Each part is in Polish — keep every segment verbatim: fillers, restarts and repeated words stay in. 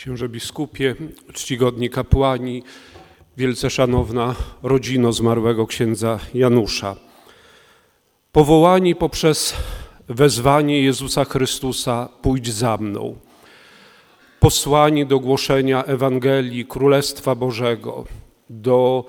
Księże biskupie, czcigodni kapłani, wielce szanowna rodzino zmarłego księdza Janusza. Powołani poprzez wezwanie Jezusa Chrystusa, pójdź za mną. Posłani do głoszenia Ewangelii Królestwa Bożego, do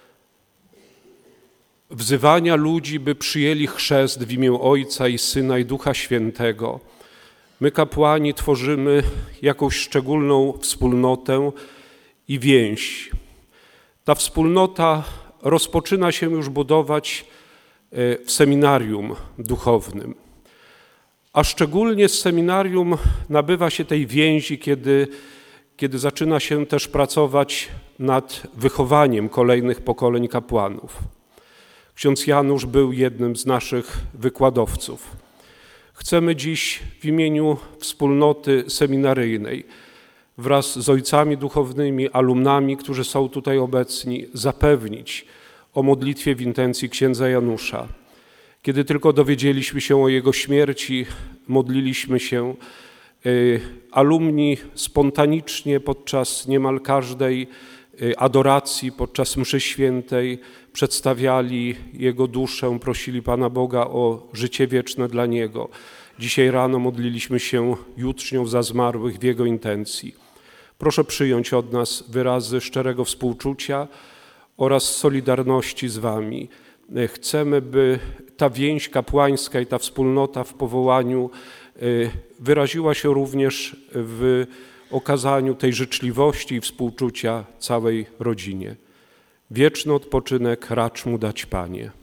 wzywania ludzi, by przyjęli chrzest w imię Ojca i Syna i Ducha Świętego. My, kapłani, tworzymy jakąś szczególną wspólnotę i więź. Ta wspólnota rozpoczyna się już budować w seminarium duchownym. A szczególnie z seminarium nabywa się tej więzi, kiedy, kiedy zaczyna się też pracować nad wychowaniem kolejnych pokoleń kapłanów. Ksiądz Janusz był jednym z naszych wykładowców. Chcemy dziś w imieniu wspólnoty seminaryjnej wraz z ojcami duchownymi, alumnami, którzy są tutaj obecni, zapewnić o modlitwie w intencji księdza Janusza. Kiedy tylko dowiedzieliśmy się o jego śmierci, modliliśmy się. Alumni spontanicznie podczas niemal każdej adoracji, podczas mszy świętej przedstawiali jego duszę, prosili Pana Boga o życie wieczne dla niego. Dzisiaj rano modliliśmy się jutrznią za zmarłych w jego intencji. Proszę przyjąć od nas wyrazy szczerego współczucia oraz solidarności z wami. Chcemy, by ta więź kapłańska i ta wspólnota w powołaniu wyraziła się również w okazaniu tej życzliwości i współczucia całej rodzinie. Wieczny odpoczynek racz mu dać, Panie.